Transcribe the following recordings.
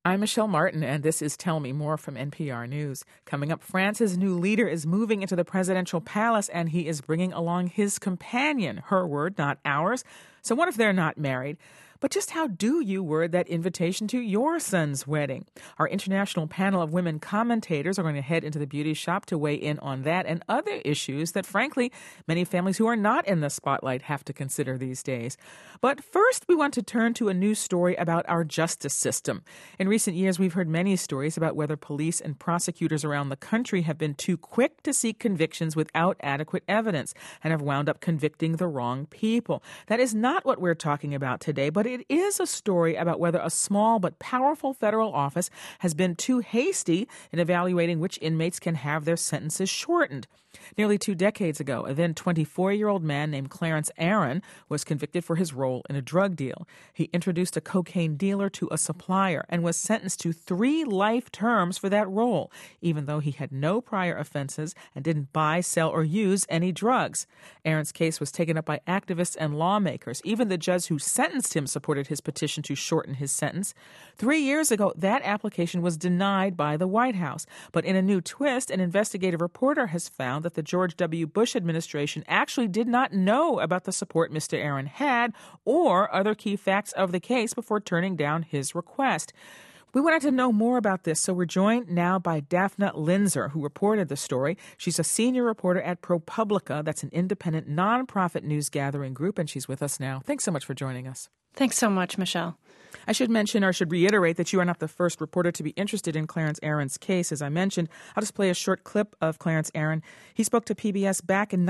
I'm Michelle Martin, and this is Tell Me More from NPR News. Coming up, France's new leader is moving into the presidential palace, and he is bringing along his companion. Her word, not ours. So what if they're not married? But just how do you word that invitation to your son's wedding? Our international panel of women commentators are going to head into the beauty shop to weigh in on that and other issues that, frankly, many families who are not in the spotlight have to consider these days. But first, we want to turn to a news story about our justice system. In recent years, we've heard many stories about whether police and prosecutors around the country have been too quick to seek convictions without adequate evidence and have wound up convicting the wrong people. That is not what we're talking about today, but it is a story about whether a small but powerful federal office has been too hasty in evaluating which inmates can have their sentences shortened. Nearly 2 decades ago, a then 24-year-old man named Clarence Aaron was convicted for his role in a drug deal. He introduced a cocaine dealer to a supplier and was sentenced to 3 life terms for that role, even though he had no prior offenses and didn't buy, sell, or use any drugs. Aaron's case was taken up by activists and lawmakers. Even the judge who sentenced him supported his petition to shorten his sentence. 3 years ago, that application was denied by the White House. But in a new twist, an investigative reporter has found that the George W. Bush administration actually did not know about the support Mr. Aaron had or other key facts of the case before turning down his request. We wanted to know more about this, so we're joined now by Daphna Linzer, who reported the story. She's a senior reporter at ProPublica. That's an independent nonprofit news gathering group, and she's with us now. Thanks so much for joining us. Thanks so much, Michelle. I should mention or should reiterate that you are not the first reporter to be interested in Clarence Aaron's case. As I mentioned, I'll just play a short clip of Clarence Aaron. He spoke to PBS back in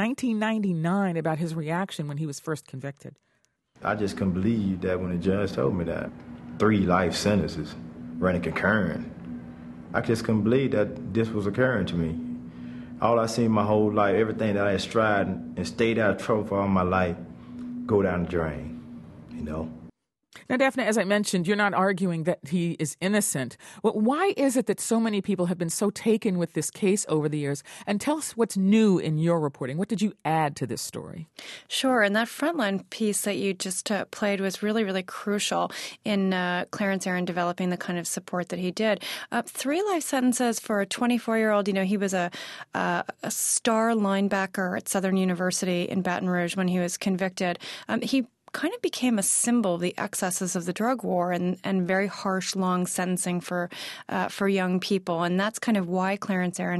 1999 about his reaction when he was first convicted. I just couldn't believe that when the judge told me that 3 life sentences running concurrent. I just couldn't believe that this was occurring to me. All I seen my whole life, everything that I had strived and stayed out of trouble for all my life, go down the drain, you know. Now, Daphna, as I mentioned, you're not arguing that he is innocent. Well, why is it that so many people have been so taken with this case over the years? And tell us what's new in your reporting. What did you add to this story? Sure. And that frontline piece that you just played was really, really crucial in Clarence Aaron developing the kind of support that he did. 3 life sentences for a 24-year-old. You know, he was a star linebacker at Southern University in Baton Rouge when he was convicted. He kind of became a symbol of the excesses of the drug war and very harsh, long sentencing for young people. And that's kind of why Clarence Aaron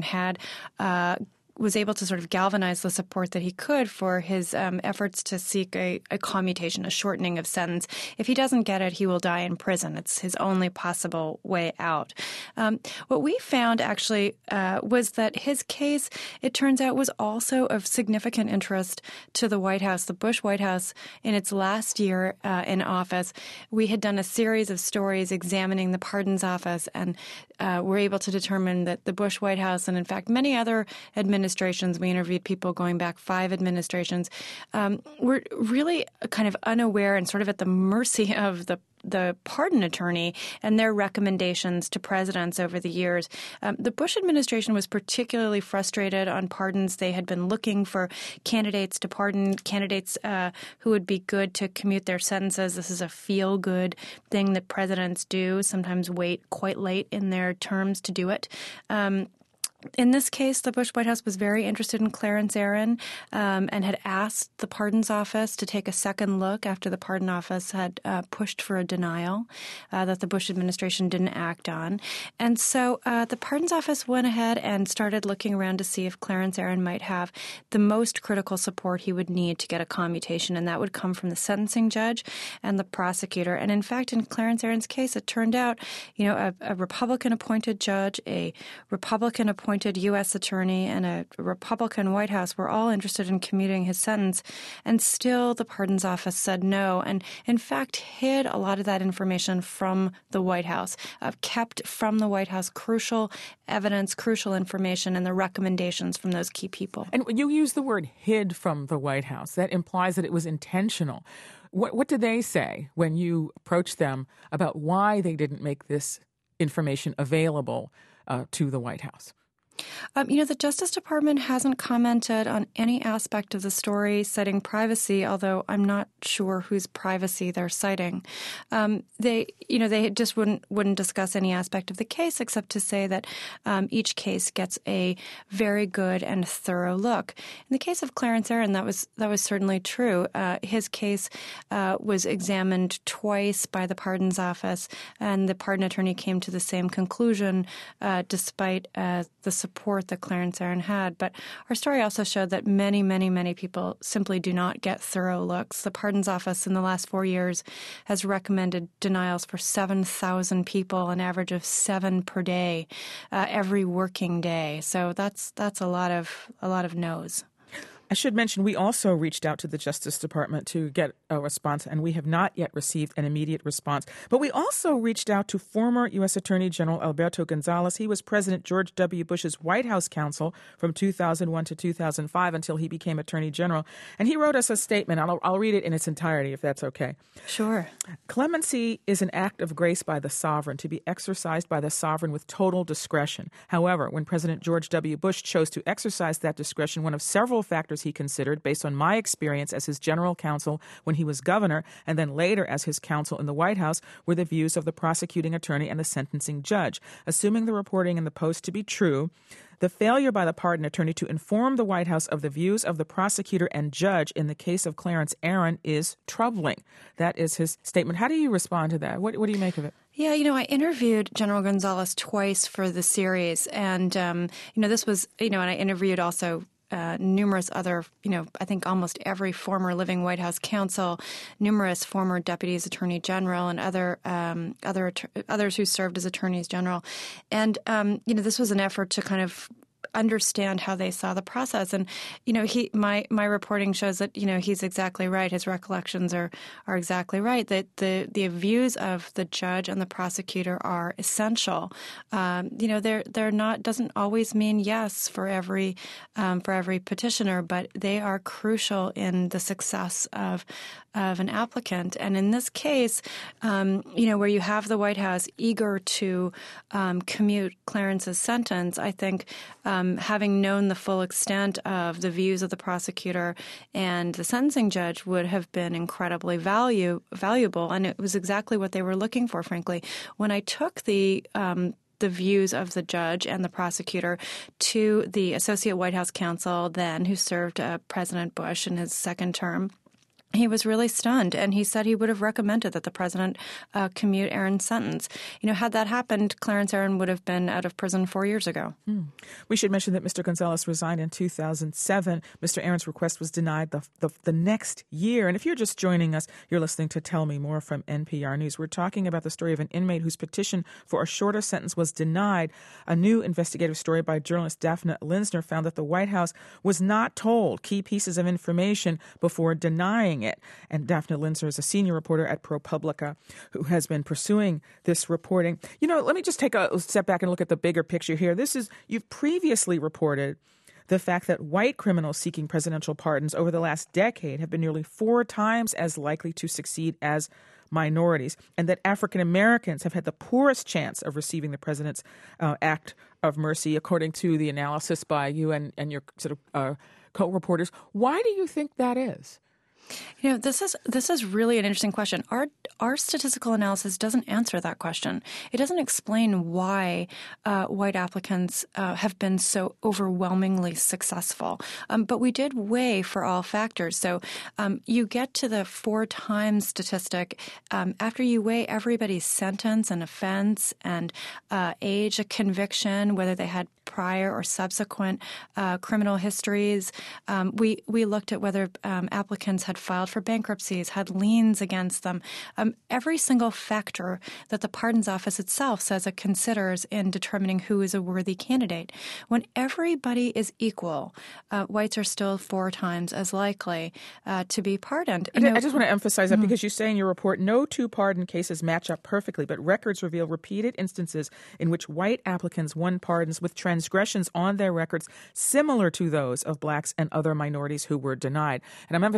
was able to sort of galvanize the support that he could for his efforts to seek a commutation, a shortening of sentence. If he doesn't get it, he will die in prison. It's his only possible way out. What we found actually was that his case, it turns out, was also of significant interest to the White House, the Bush White House, in its last year in office. We had done a series of stories examining the Pardons Office and were able to determine that the Bush White House and, in fact, many other administrations, we interviewed people going back 5 administrations, were really kind of unaware and sort of at the mercy of the pardon attorney and their recommendations to presidents over the years. The Bush administration was particularly frustrated on pardons. They had been looking for candidates to pardon, candidates who would be good to commute their sentences. This is a feel-good thing that presidents do, sometimes wait quite late in their terms to do it. In this case, the Bush White House was very interested in Clarence Aaron and had asked the Pardons Office to take a second look after the Pardon Office had pushed for a denial that the Bush administration didn't act on. And so the Pardons Office went ahead and started looking around to see if Clarence Aaron might have the most critical support he would need to get a commutation, and that would come from the sentencing judge and the prosecutor. And in fact, in Clarence Aaron's case, it turned out, a Republican-appointed judge, a Republican-appointed U.S. attorney, and a Republican White House were all interested in commuting his sentence, and still the Pardons Office said no, and in fact hid a lot of that information from the White House, kept from the White House crucial evidence, crucial information, and the recommendations from those key people. And you use the word hid from the White House. That implies that it was intentional. What did they say when you approached them about why they didn't make this information available to the White House? The Justice Department hasn't commented on any aspect of the story citing privacy, although I'm not sure whose privacy they're citing. They just wouldn't discuss any aspect of the case except to say that each case gets a very good and thorough look. In the case of Clarence Aaron, that was certainly true. His case was examined twice by the Pardons Office, and the pardon attorney came to the same conclusion despite the support that Clarence Aaron had. But our story also showed that many, many, many people simply do not get thorough looks. The Pardons Office in the last 4 years has recommended denials for 7,000 people, an average of 7 per day, every working day. So that's a lot of no's. I should mention we also reached out to the Justice Department to get a response, and we have not yet received an immediate response. But we also reached out to former U.S. Attorney General Alberto Gonzales. He was President George W. Bush's White House counsel from 2001 to 2005 until he became Attorney General. And he wrote us a statement. I'll read it in its entirety, if that's okay. Sure. Clemency is an act of grace by the sovereign to be exercised by the sovereign with total discretion. However, when President George W. Bush chose to exercise that discretion, one of several factors he considered, based on my experience as his general counsel when he was governor and then later as his counsel in the White House, were the views of the prosecuting attorney and the sentencing judge. Assuming the reporting in the Post to be true, the failure by the pardon attorney to inform the White House of the views of the prosecutor and judge in the case of Clarence Aaron is troubling. That is his statement. How do you respond to that? What do you make of it? Yeah, I interviewed General Gonzales twice for the series, and this was, and I interviewed also numerous other, I think almost every former living White House counsel, numerous former deputies, attorney general, and others who served as attorneys general. And, this was an effort to kind of understand how they saw the process. And, my reporting shows that, he's exactly right. His recollections are exactly right, that the views of the judge and the prosecutor are essential. They're not, doesn't always mean yes for every petitioner, but they are crucial in the success of an applicant. And in this case, where you have the White House eager to commute Clarence's sentence, I think having known the full extent of the views of the prosecutor and the sentencing judge would have been incredibly valuable. And it was exactly what they were looking for, frankly. When I took the views of the judge and the prosecutor to the associate White House counsel then, who served President Bush in his second term, he was really stunned, and he said he would have recommended that the president commute Aaron's sentence. Had that happened, Clarence Aaron would have been out of prison 4 years ago. We should mention that Mr. Gonzales resigned in 2007. Mr. Aaron's request was denied the next year. And if you're just joining us, you're listening to Tell Me More from NPR News. We're talking about the story of an inmate whose petition for a shorter sentence was denied. A new investigative story by journalist Daphne Linsner found that the White House was not told key pieces of information before denying it. And Daphne Linsner is a senior reporter at ProPublica who has been pursuing this reporting. Let me just take a step back and look at the bigger picture here. You've previously reported the fact that white criminals seeking presidential pardons over the last decade have been nearly 4 times as likely to succeed as minorities, and that African Americans have had the poorest chance of receiving the president's act of mercy, according to the analysis by you and your sort of co-reporters. Why do you think that is? This is really an interesting question. Our statistical analysis doesn't answer that question. It doesn't explain why white applicants have been so overwhelmingly successful. But we did weigh for all factors. So you get to the 4 times statistic after you weigh everybody's sentence and offense and age of conviction, whether they had prior or subsequent criminal histories. We looked at whether applicants had filed for bankruptcies, had liens against them. Every single factor that the Pardons Office itself says it considers in determining who is a worthy candidate. When everybody is equal, whites are still 4 times as likely to be pardoned. I just want to emphasize that because you say in your report, no 2 pardon cases match up perfectly, but records reveal repeated instances in which white applicants won pardons with transgressions on their records similar to those of blacks and other minorities who were denied. And I'm emphasizing that because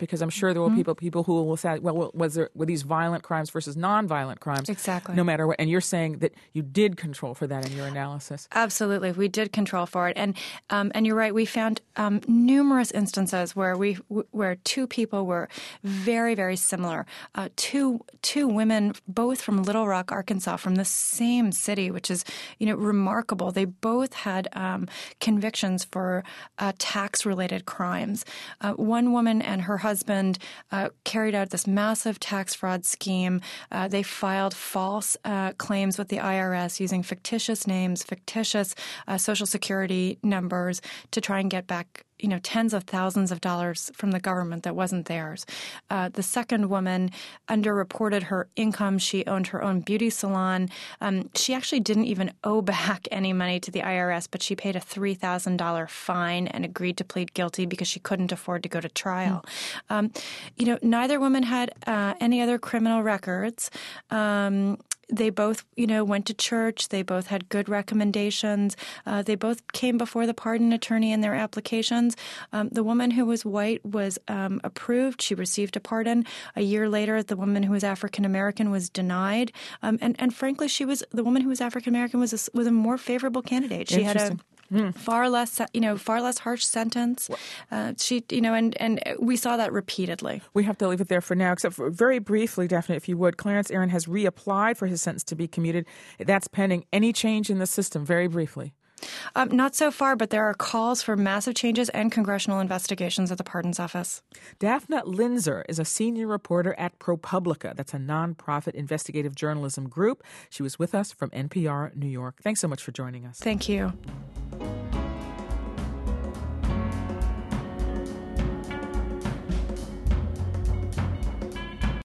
Because I'm sure there will be people who will say, well, were these violent crimes versus nonviolent crimes? Exactly. No matter what. And you're saying that you did control for that in your analysis. Absolutely. We did control for it. And you're right. We found numerous instances where two people were very, very similar. Two women, both from Little Rock, Arkansas, from the same city, which is, remarkable. They both had convictions for tax-related crimes. One woman and her husband carried out this massive tax fraud scheme. They filed false claims with the IRS using fictitious names, fictitious Social Security numbers to try and get back tens of thousands of dollars from the government that wasn't theirs. The second woman underreported her income. She owned her own beauty salon. She actually didn't even owe back any money to the IRS, but she paid a $3,000 fine and agreed to plead guilty because she couldn't afford to go to trial. Neither woman had any other criminal records. They both, went to church. They both had good recommendations. They both came before the pardon attorney in their applications. The woman who was white was approved. She received a pardon. A year later, the woman who was African American was denied. And frankly, the woman who was African American was a more favorable candidate. She had a far less harsh sentence. And we saw that repeatedly. We have to leave it there for now, except for very briefly, Daphne, if you would. Clarence Aaron has reapplied for his sentence to be commuted. That's pending. Any change in the system, very briefly? Not so far, but there are calls for massive changes and congressional investigations at the Pardons Office. Daphne Linzer is a senior reporter at ProPublica. That's a nonprofit investigative journalism group. She was with us from NPR New York. Thanks so much for joining us. Thank you.